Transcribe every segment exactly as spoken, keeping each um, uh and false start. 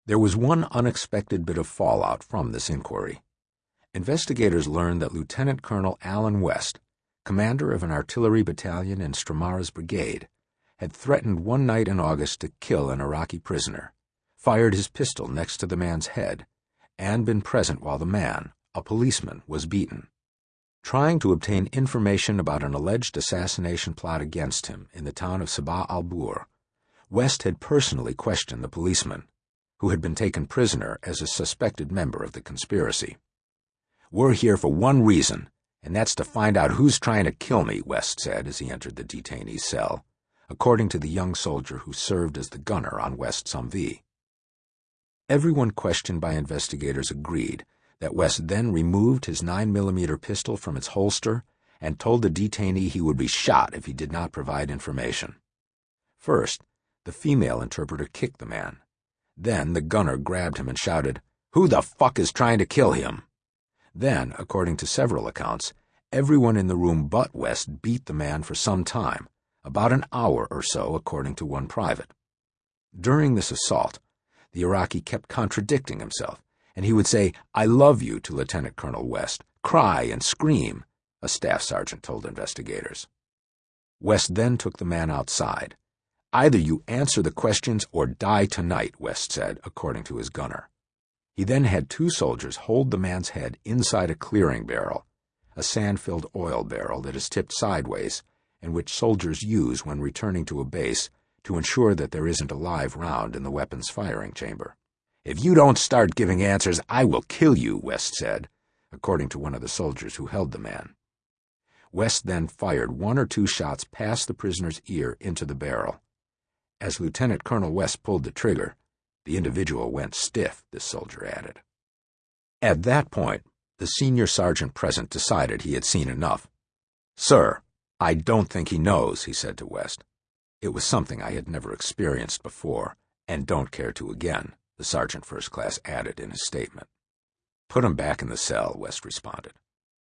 There was one unexpected bit of fallout from this inquiry. Investigators learned that Lieutenant Colonel Allen West, commander of an artillery battalion in Stramara's brigade, had threatened one night in August to kill an Iraqi prisoner, fired his pistol next to the man's head, and been present while the man, a policeman, was beaten. Trying to obtain information about an alleged assassination plot against him in the town of Sabah al-Bur, West had personally questioned the policeman, who had been taken prisoner as a suspected member of the conspiracy. "We're here for one reason, and that's to find out who's trying to kill me," West said as he entered the detainee's cell, according to the young soldier who served as the gunner on West's Humvee. Everyone questioned by investigators agreed that West then removed his nine millimeter pistol from its holster and told the detainee he would be shot if he did not provide information. First, the female interpreter kicked the man. Then the gunner grabbed him and shouted, "Who the fuck is trying to kill him?" Then, according to several accounts, everyone in the room but West beat the man for some time, about an hour or so, according to one private. During this assault, the Iraqi kept contradicting himself, and he would say, "I love you," to Lieutenant Colonel West, cry and scream, a staff sergeant told investigators. West then took the man outside. "Either you answer the questions or die tonight," West said, according to his gunner. He then had two soldiers hold the man's head inside a clearing barrel, a sand-filled oil barrel that is tipped sideways, and which soldiers use when returning to a base to ensure that there isn't a live round in the weapon's firing chamber. "If you don't start giving answers, I will kill you," West said, according to one of the soldiers who held the man. West then fired one or two shots past the prisoner's ear into the barrel. As Lieutenant Colonel West pulled the trigger, the individual went stiff, this soldier added. At that point, the senior sergeant present decided he had seen enough. "Sir, I don't think he knows," he said to West. It was something I had never experienced before, and don't care to again, the sergeant first class added in his statement. "Put him back in the cell," West responded.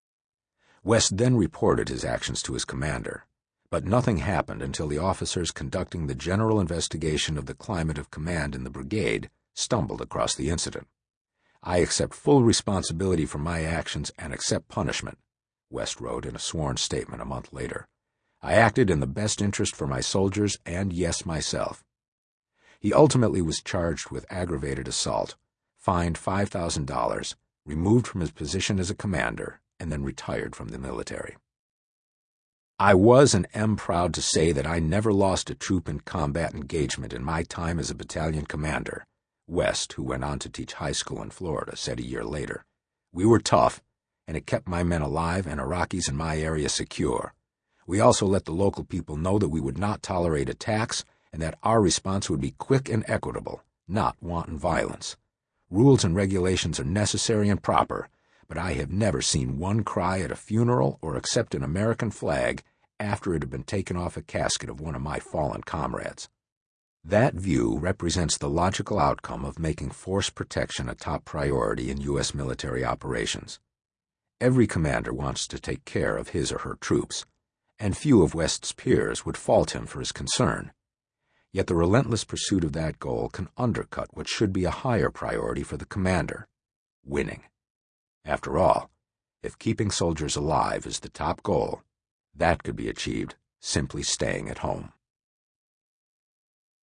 West then reported his actions to his commander, but nothing happened until the officers conducting the general investigation of the climate of command in the brigade stumbled across the incident. "I accept full responsibility for my actions and accept punishment," West wrote in a sworn statement a month later. "I acted in the best interest for my soldiers and, yes, myself." He ultimately was charged with aggravated assault, fined five thousand dollars, removed from his position as a commander, and then retired from the military. "I was and am proud to say that I never lost a troop in combat engagement in my time as a battalion commander," West, who went on to teach high school in Florida, said a year later. "We were tough, and it kept my men alive and Iraqis in my area secure. We also let the local people know that we would not tolerate attacks and that our response would be quick and equitable, not wanton violence. Rules and regulations are necessary and proper, but I have never seen one cry at a funeral or accept an American flag after it had been taken off a casket of one of my fallen comrades." That view represents the logical outcome of making force protection a top priority in U S military operations. Every commander wants to take care of his or her troops, and few of West's peers would fault him for his concern. Yet the relentless pursuit of that goal can undercut what should be a higher priority for the commander: winning. After all, if keeping soldiers alive is the top goal, that could be achieved simply staying at home.